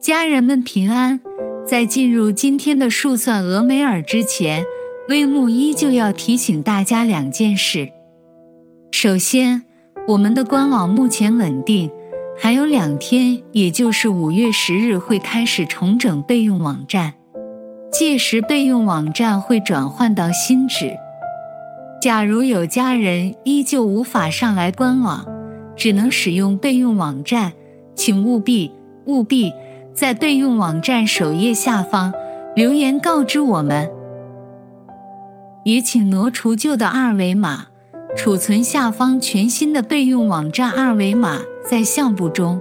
家人们平安。在进入今天的数算俄梅尔之前，微牧依旧要提醒大家2件事。首先，我们的官网目前稳定，还有2天，也就是5月10日会开始重整备用网站，届时备用网站会转换到新址。假如有家人依旧无法上来官网，只能使用备用网站，请务必在备用网站首页下方留言告知我们。也请挪除旧的二维码，储存下方全新的备用网站二维码在相簿中。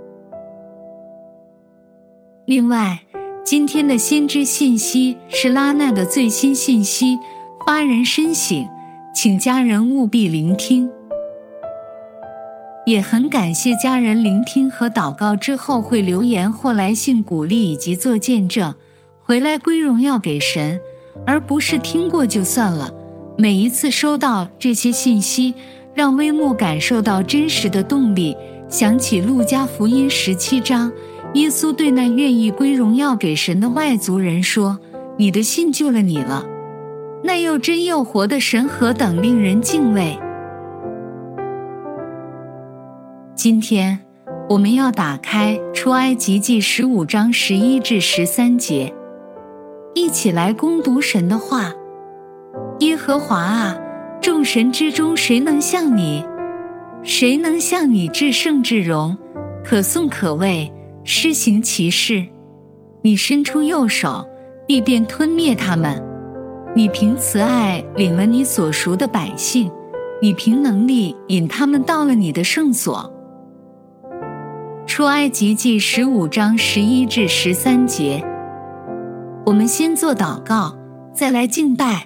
另外，今天的先知信息是拉奈的最新信息，发人深省，请家人务必聆听。也很感谢家人聆听和祷告之后会留言或来信鼓励以及做见证，回来归荣耀给神，而不是听过就算了。每一次收到这些信息，让微牧感受到真实的动力，想起路加福音17章，耶稣对那愿意归荣耀给神的外族人说，你的信救了你了。那又真又活的神何等令人敬畏。今天我们要打开出埃及记15章11至13节，一起来攻读神的话。耶和华啊，众神之中谁能像你？谁能像你至圣至荣，可颂可畏，施行奇事？你伸出右手，必便吞灭他们。你凭慈爱领了你所赎的百姓，你凭能力引他们到了你的圣所。出埃及记15章11至13节。我们先做祷告，再来敬拜。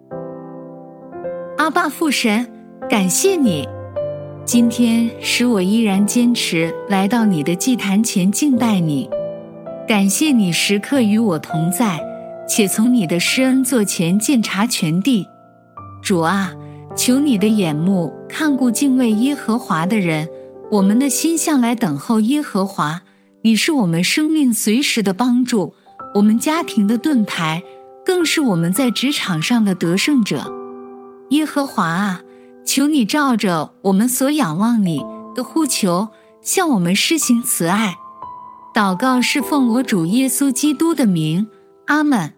阿爸父神，感谢你，今天使我依然坚持来到你的祭坛前敬拜你。感谢你时刻与我同在，且从你的施恩座前鉴察全地。主啊，求你的眼目看顾敬畏耶和华的人，我们的心向来等候耶和华，你是我们生命随时的帮助，我们家庭的盾牌，更是我们在职场上的得胜者。耶和华啊，求你照着我们所仰望你的呼求，向我们施行慈爱。祷告是奉我主耶稣基督的名，阿们。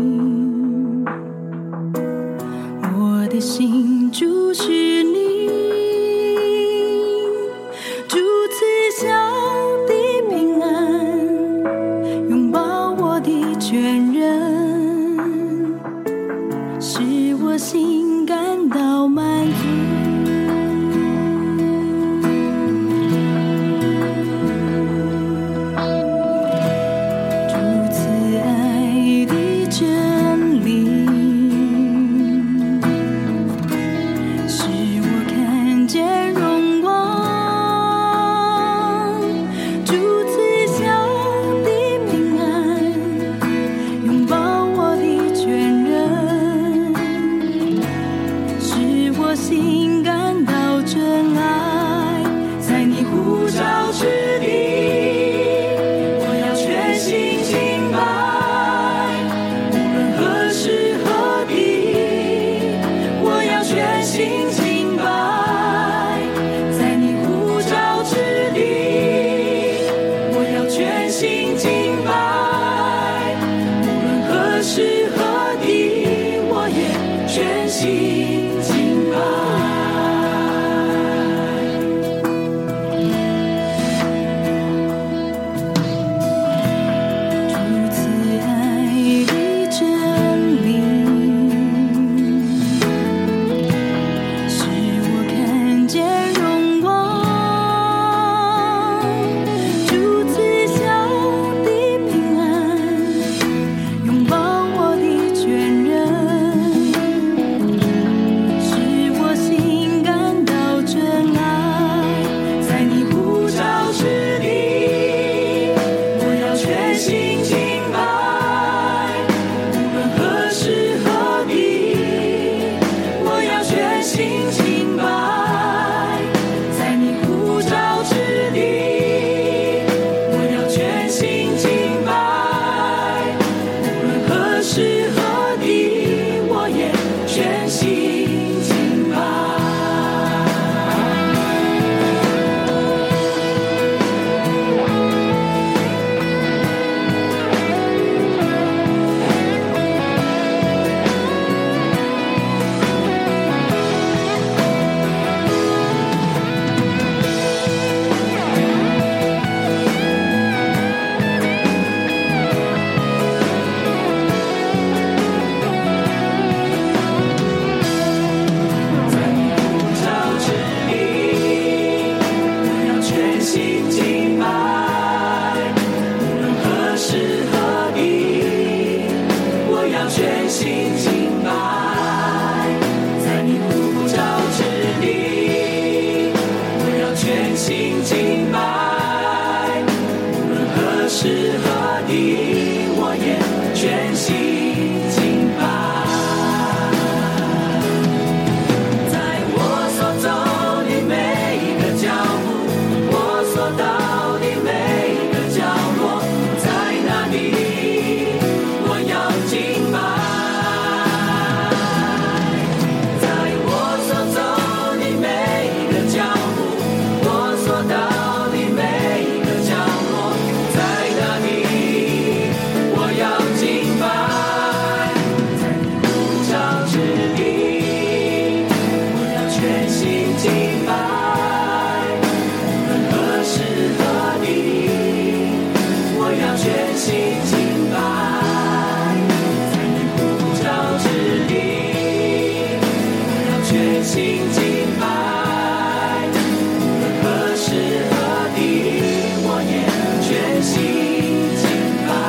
心注视你， 敬拜，无论何时何地，我要全心敬拜，在你呼召之地，我要全心敬拜，无论何时何地，我也全心敬拜。在我所走的每一个脚步，我所到的每一个角落，在那里我要敬拜。在我所走的每一个脚步，我所到的每一个角落，在那里我要敬拜。在你呼召之地，我要全心敬拜，无论何时何地，我要全心敬拜。在你呼召之地，我要全心敬拜，无论何时何地，我也全心敬拜。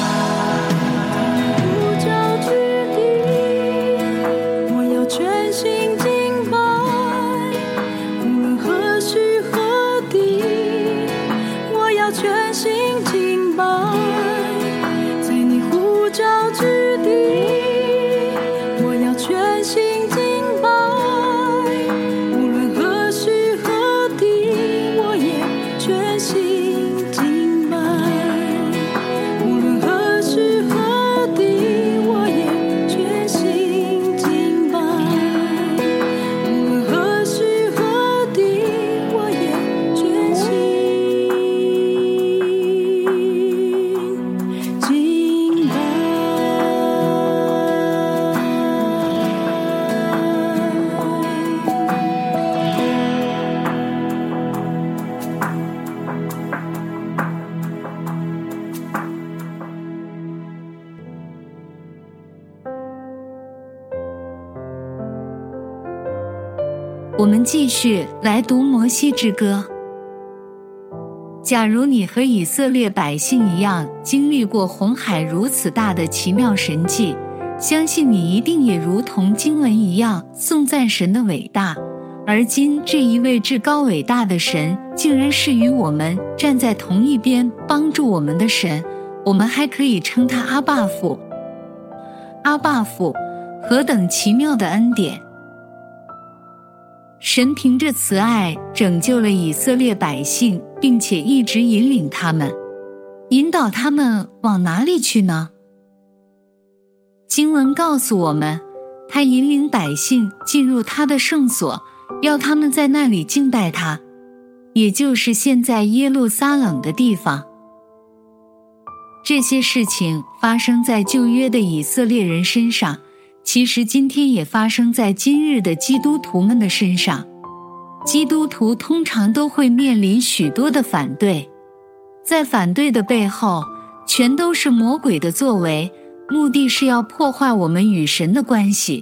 呼召之地，我要全心敬拜，无论何时何地，我要全心敬拜。在你呼召之地，我要全心敬拜，无论何时何地，我也全心敬拜。无论何时何地，我也全心敬拜。无论何时何地，我也全心敬拜。 我们继续来读摩西之歌。假如你和以色列百姓一样经历过红海如此大的奇妙神迹，相信你一定也如同经文一样颂赞神的伟大。而今这一位至高伟大的神，竟然是与我们站在同一边帮助我们的神，我们还可以称他阿爸父。阿爸父，何等奇妙的恩典！神凭着慈爱拯救了以色列百姓，并且一直引领他们，引导他们往哪里去呢？经文告诉我们，他引领百姓进入他的圣所，要他们在那里敬拜他，也就是现在耶路撒冷的地方。这些事情发生在旧约的以色列人身上，其实今天也发生在今日的基督徒们的身上。基督徒通常都会面临许多的反对，在反对的背后，全都是魔鬼的作为，目的是要破坏我们与神的关系。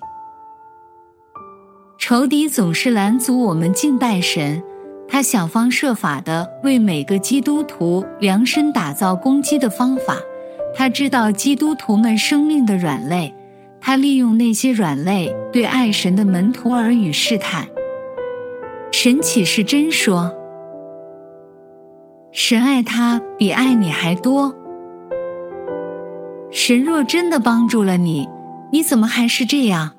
仇敌总是拦阻我们敬拜神，他想方设法地为每个基督徒量身打造攻击的方法。他知道基督徒们生命的软肋，他利用那些软肋对爱神的门徒耳语试探。神岂是真说，神爱他比爱你还多？神若真的帮助了你，你怎么还是这样？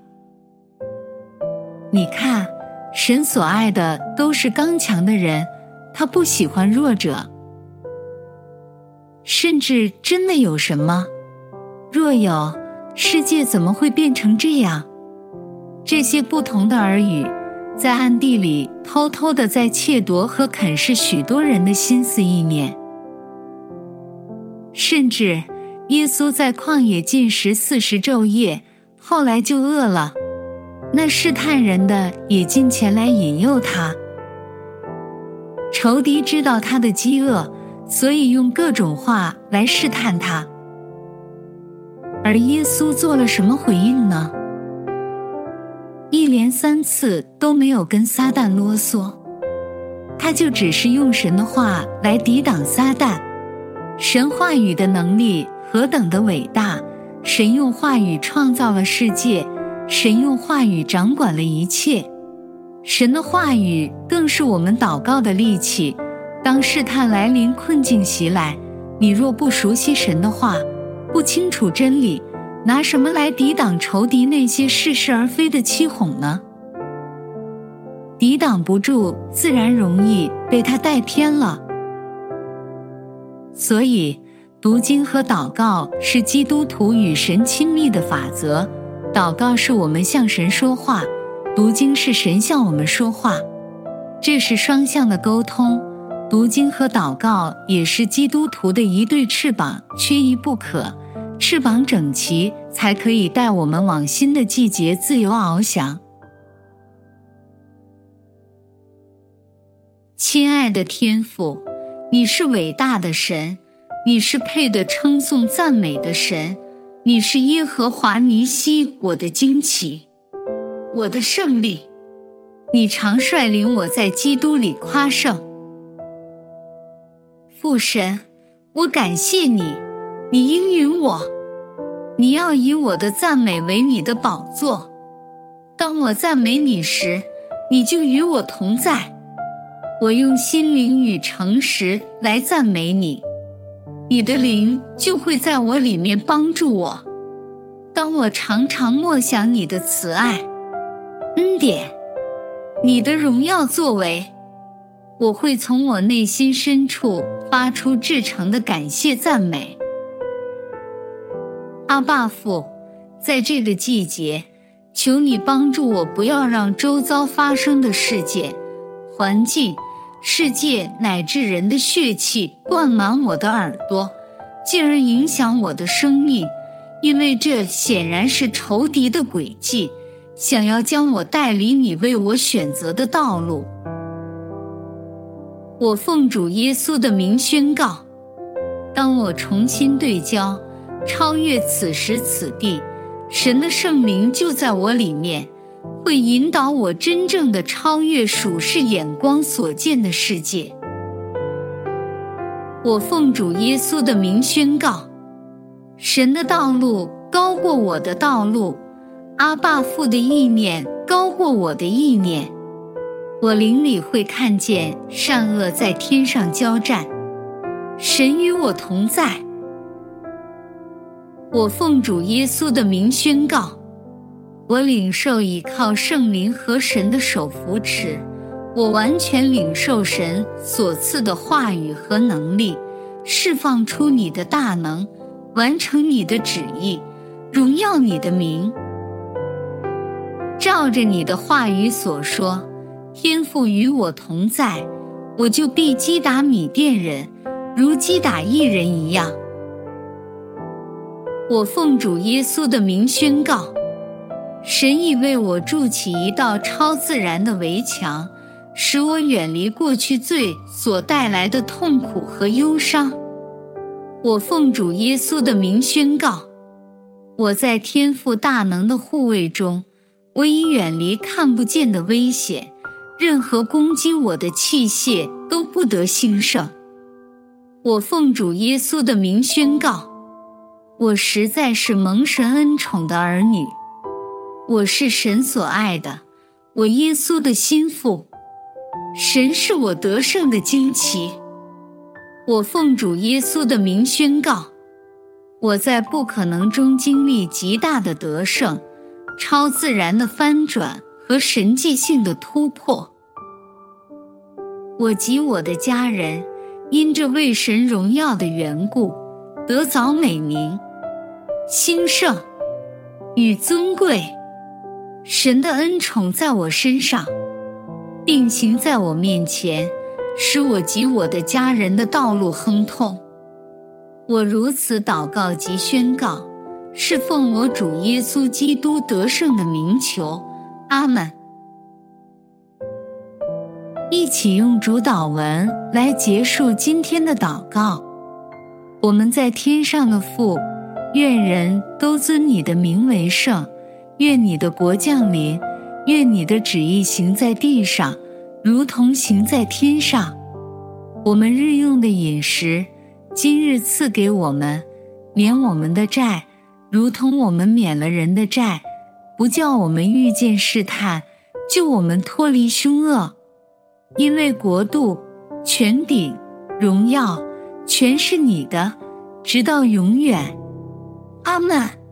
你看，神所爱的都是刚强的人，他不喜欢弱者。甚至真的有什么？若有，世界怎么会变成这样？这些不同的耳语，在暗地里偷偷地在窃夺和啃噬许多人的心思意念。甚至耶稣在旷野禁食40昼夜，后来就饿了，那试探人的也进前来引诱他。仇敌知道他的饥饿，所以用各种话来试探他。而耶稣做了什么回应呢？一连3次都没有跟撒旦啰嗦，他他就只是用神的话来抵挡撒旦。神话语的能力何等的伟大！神用话语创造了世界，神用话语掌管了一切。神的话语更是我们祷告的利器。当试探来临，困境袭来，你若不熟悉神的话，不清楚真理，拿什么来抵挡仇敌那些似是而非的欺哄呢？抵挡不住，自然容易被他带偏了。所以读经和祷告是基督徒与神亲密的法则。祷告是我们向神说话，读经是神向我们说话，这是双向的沟通。读经和祷告也是基督徒的一对翅膀，缺一不可。翅膀整齐，才可以带我们往新的季节自由翱翔。亲爱的天父，你是伟大的神，你是配得称颂赞美的神，你是耶和华尼西，我的旌旗，我的胜利。你常率领我在基督里夸胜。父神，我感谢你，你应允我，你要以我的赞美为你的宝座。当我赞美你时，你就与我同在。我用心灵与诚实来赞美你，你的灵就会在我里面帮助我。当我常常默想你的慈爱、恩典、你的荣耀作为，我会从我内心深处发出至诚的感谢赞美。阿爸父，在这个季节，求你帮助我，不要让周遭发生的事件、环境、世界乃至人的血气灌满我的耳朵，进而影响我的生命，因为这显然是仇敌的诡计，想要将我带离你为我选择的道路。我奉主耶稣的名宣告，当我重新对焦，超越此时此地，神的圣灵就在我里面，会引导我真正的超越属世眼光所见的世界。我奉主耶稣的名宣告，神的道路高过我的道路，阿爸父的意念高过我的意念。我灵里会看见善恶在天上交战，神与我同在。我奉主耶稣的名宣告，我领受倚靠圣灵和神的手扶持，我完全领受神所赐的话语和能力，释放出你的大能，完成你的旨意，荣耀你的名。照着你的话语所说，天父与我同在，我就必击打米甸人，如击打一人一样。我奉主耶稣的名宣告，神已为我筑起一道超自然的围墙，使我远离过去罪所带来的痛苦和忧伤。我奉主耶稣的名宣告，我在天父大能的护卫中，我已远离看不见的危险，任何攻击我的器械都不得兴盛。我奉主耶稣的名宣告，我实在是蒙神恩宠的儿女，我是神所爱的，我耶稣的心腹，神是我得胜的旌旗。我奉主耶稣的名宣告，我在不可能中经历极大的得胜，超自然的翻转和神迹性的突破。我及我的家人因这为神荣耀的缘故，得早美名、兴盛与尊贵。神的恩宠在我身上，并行在我面前，使我及我的家人的道路亨通。我如此祷告及宣告，是奉我主耶稣基督得胜的名求，阿们。一起用主祷文来结束今天的祷告。我们在天上的父，愿人都尊你的名为圣，愿你的国降临，愿你的旨意行在地上， 如同行在天上。我们日用的饮食，今日赐给我们，免我们的债，如同我们免了人的债，不叫我们遇见试探，救我们脱离凶恶。因为国度、权柄、荣耀，全是你的，直到永远。阿们。